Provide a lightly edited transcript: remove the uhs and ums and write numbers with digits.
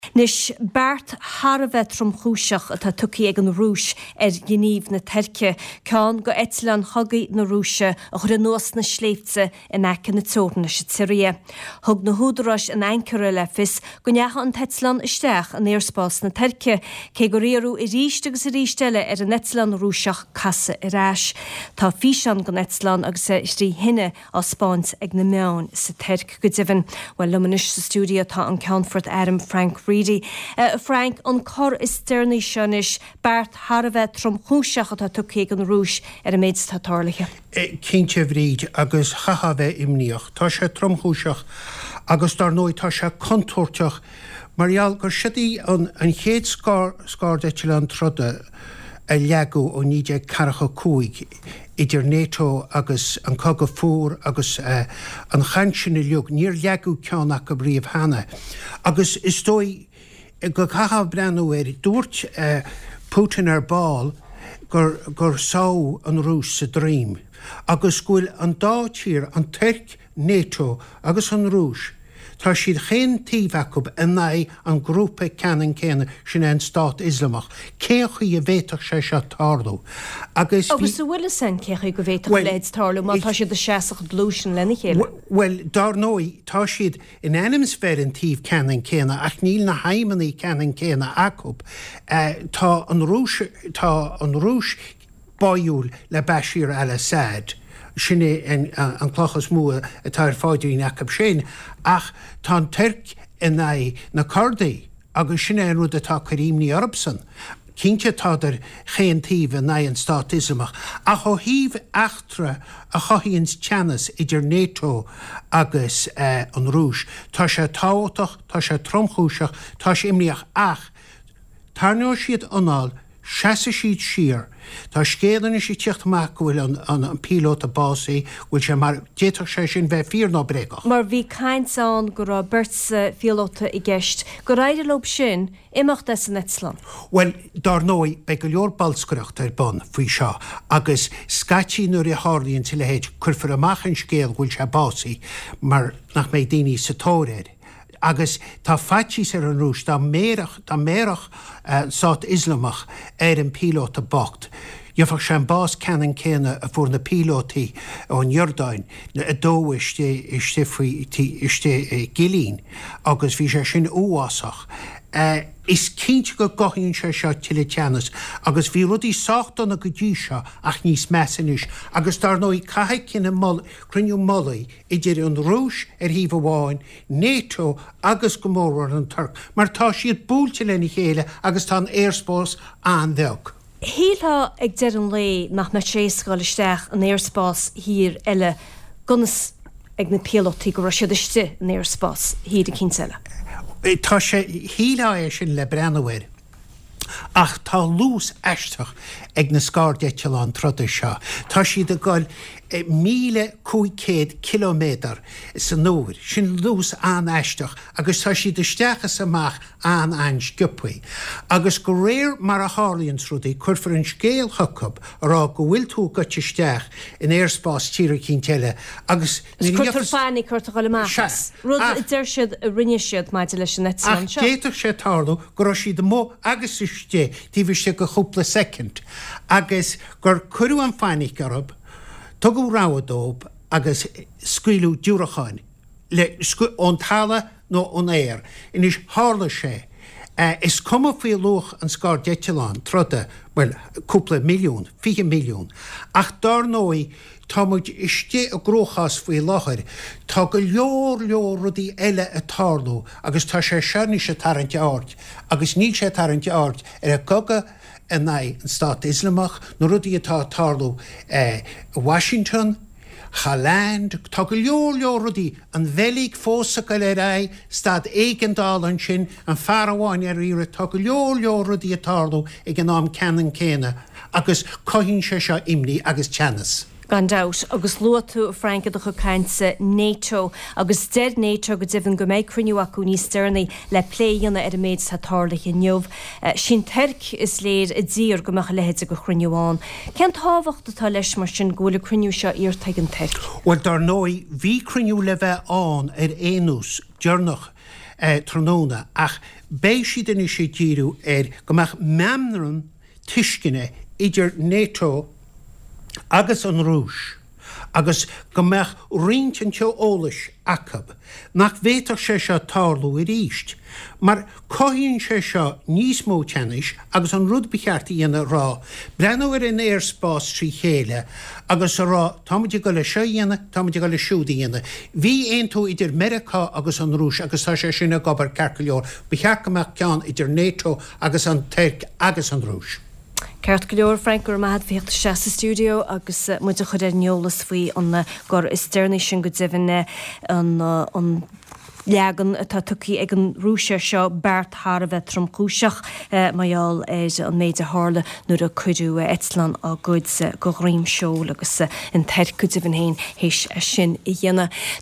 Nis Bart Harvet trom chúiseach atá tuci ag an rúis gníomh na terce ceán go etlan chogaí na rúise a chur nós na sléifte in aice na tóna se tiria. Thug na húdarráis an aincere lefis go neacha an tetlan isteach an éarspás na terce cé go réarú I ríiste agus I rístelle an netlan rúiseach casa I ráis. Tá físan go netlan agus istí hinne á Spáins ag na meán sa terc go divan. Well lumanis sa stúdio tá an Countfort Adam Frank Reedy. Frank, an cor is styrni sionis Bart Harvet trom chúiseach atá tuci an rúis a méid tátálacha. Cínte bhríd agus chahabheith imníoch, tá sé trom chúiseach agus dar nóid tá sé contúirteach, marial gur sidaí an chéad scár deitiil an troda a leagú ó níide caracha cúig idir NATO agus an coga fór agus an chansin I leog níor leagú ceannach go bríomh hana. Agus is dói go chahabh brenn dúirt Putin ball gur sao an rús sa drím. Agus gúil an dátír an terc NATO agus an rús. Tá siad chéan tíbhacub in an grúpa ceann céanna sin an Stát Islamach. Céchaí a bhéiteach sé se tardú. Agus bhfuil san céchaí go bhéiteach leid tardú, má tá siad a seaach blúsin lena chéile. Well, dar nóí tá siad in animsfér an tíb ceann céanna ach níl na haimimeí ceann céanna acub. Tá an rúis baúil le Bashir al-Assad. Sinné an clochas mua atá fáidirí acab sin, ach tá terc in na cordaí agus sinné an rud atá Karimni Arabson. Cínte tá chéan tíb in an Stát Islamach. Ach ó híomh achtra a chohíonn teannas idir NATO agus an rúis. Tá sé táhaach, tá sé tromchúiseach, tá sé imníoch ach. Tarnú siad anáil, seasa siad siar. Tá scéadan is tíochtach go bhfuil an pílóta básaí bhfuil sé mar déach sé sin bheith fíorná bréagach. Mar bhí caiintán go rá bertsa pílóta I gceist, go raide lob sin imeacht as an Netlan. Well, dar nóí be go leor balscoireacht bon faoi seo, agus scatí nuair I hálaíonn til le héid curfar amach an scéal bhfuil sé básaí mar nach méid daoine sa tóréir. Agus tá fatís an rúis tá mérach Stát Islamach an pílóta bocht. Jofach sé bás ceann céanna a fuór na pílótaí ón Jordáin na a dó iste gilín agus bhí sé sin uásach. Is cínte go gohíonn sé seo tiile teannas, agus bhí rudí sáchtánna go dtí seo ach níos mesanis, agus dar nóí caithe cinna cruniú mollaí idir an rúis híomh amháin, NATO agus go mór an Turc, mar tá siad búilte lena chéile agus tá an airspás an bheag. Hílá ag deir an lé nach na séascáil isteach an airspás hir eile gunas ag na pílótaí go raisiad iste an airspás hir a cinseile. Tá sé hílá sin le brennahfuir ach tá lús eisteach ag na scár deitiil an troda seo. Tá siad a gáil 1,500 kilometr san nóir, sin lús an eisteach, agus tá siad isteachas amach an sciupaí. Agus go réir mar a hálaíonn trúdaí curfar an scéal chucab ará go bhfuil tú go isteach in airspás tíre cínteile. Agus chutar fáinnig chuirta gáil amachas. Rud idir siad a rinne siad maidide leis an Netlan seo. Déiteach sé tardú go raibh siad mó agus iste tíbhí sé go chúpla second. Agus gur curú an fáinnig arab, tugú ráadóp agus scuilú dúracháin le ón thala nó ón éir. Inis hála sé. Is cuma faoi luch an scár deitiilán troda, well, cúpla milliún, 5 milliún. Ach dar nóí tá muid iste a gróchas faoi láthir, tá go leor rudí eile a tardú, agus tá sé searní sé tarint áirt, agus níl sé tarint áirt a coga an Stát Islamach, nó rudí atá tardú Washington, Chaland, tá go leor rudí an bhelig fósa go le ra stad éigendál an sin an fearháin ire tá go leor rudí a tardú ag an nám ceann céine, agus cohíonn sé seo imní agus teannas. Gandát agus luatú Frank a chu caintsa NATO agus dead NATO go dibhann go méid cruniú acu níos stearnaí le pléanna ar a méid sa tárlaach in neomh. Sin terc is léir a ddír go meach lehéid a go cruniúáin. Cean táhacht atá leis mar sin ggóla cruniú seo iartaigh an terc? Well, dar nóí bhí cruniú le bheith an ar éanús dearnach tróna ach béisi den is sé díú gomach memnarun tiiscinne idir NATO agus an Rúis. Agus gomach rintin teo ólais acab, nach bhétar sé seo tárlú i ríist. Mar cohíonn sé seo níos mó teannis agus an rud becheartta dhéana rá, brenn in éir spás trí chéile, agus rá táidir go le seo dhéana, táidir go le siúda dhéana. Bhí aontó idir America agus an Rúis agus tá sé sinna gobar cearcailleor, bechearcamach ceann idir NATO agus an Turc agus an Rúis. Ceart go leor Frankúr mahad bhíocht se sa stúdio agus muide chud neolalas faoi an gur is steirna sin go ddíhanne an legan atá tuí ag an rúise seo beart thar a bheith trom cúiseach maiall an méide hála nuair a chuidú Eitleán a gcuid go réim seo agus an teir go ddíhan héin hééis sin i dhéana.